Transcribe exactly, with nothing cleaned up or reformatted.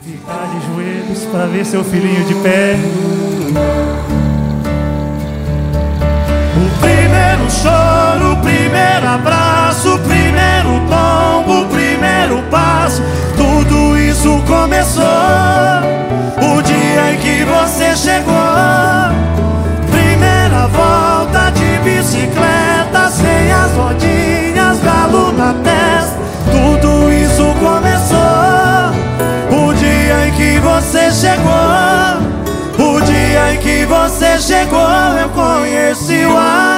Ficar de joelhos pra ver seu filhinho de pé. O primeiro choro, o primeiro abraço, o primeiro tombo, o primeiro passo, tudo isso começou o dia em que você chegou. Primeira volta de bicicleta, sem as rodinhas, galo na testa, tudo isso começou o dia em que você chegou. O dia em que você chegou, eu conheci o ar.